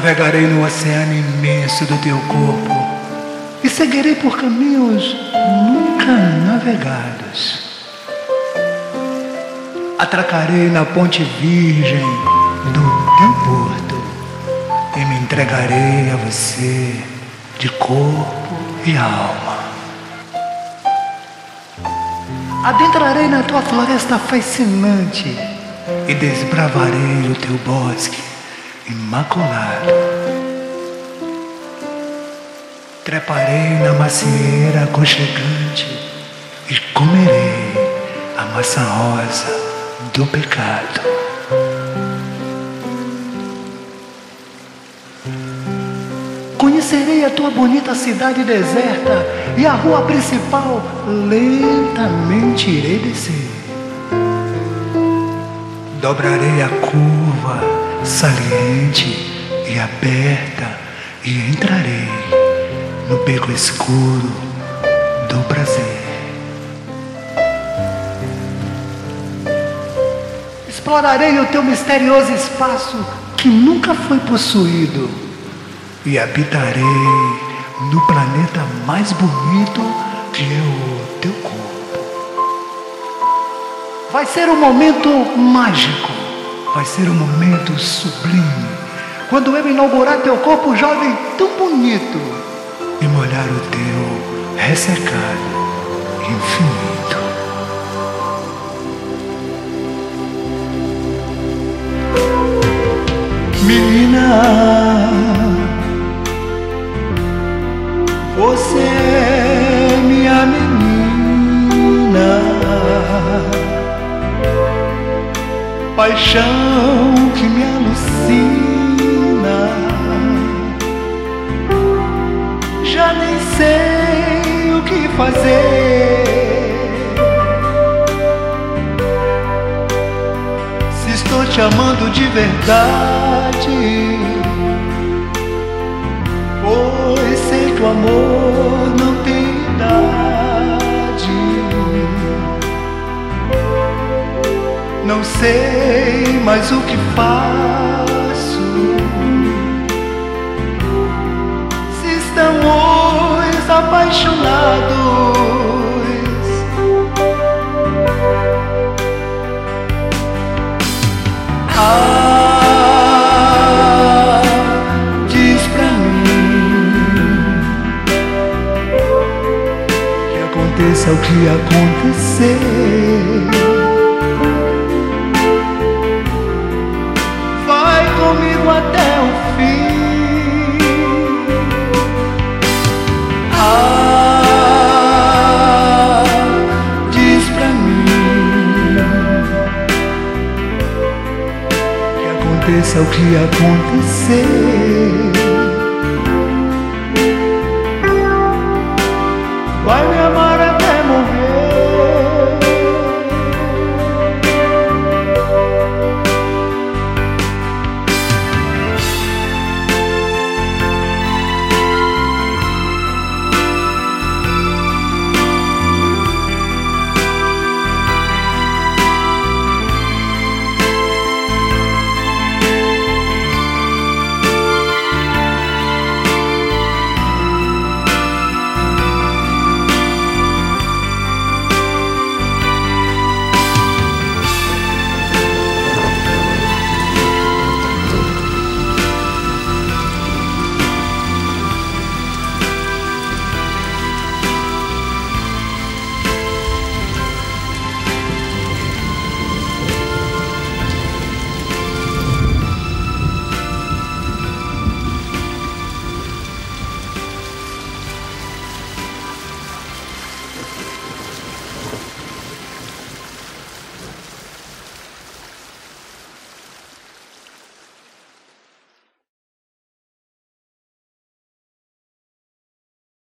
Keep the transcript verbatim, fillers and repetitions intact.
Navegarei no oceano imenso do teu corpo e seguirei por caminhos nunca navegados. Atracarei na ponte virgem do teu porto e me entregarei a você de corpo e alma. Adentrarei na tua floresta fascinante e desbravarei o teu bosque imaculado. Treparei na macieira aconchegante e comerei a maçã rosa do pecado. Conhecerei a tua bonita cidade deserta e a rua principal lentamente irei descer. Dobrarei a curva saliente e aberta e entrarei no beco escuro do prazer. Explorarei o teu misterioso espaço que nunca foi possuído e habitarei no planeta mais bonito que é o teu corpo. Vai ser um momento mágico, vai ser um momento sublime, quando eu inaugurar teu corpo jovem tão bonito e molhar o teu ressecado infinito. Menina, você é minha menina, paixão que me alucina. Já nem sei o que fazer. Se estou te amando de verdade, pois sei que o amor não tem idade. Não sei mais o que faço. Se estamos apaixonados, ah, diz pra mim que aconteça o que acontecer, comigo até o fim. Ah, diz pra mim que aconteça o que acontecer, vai me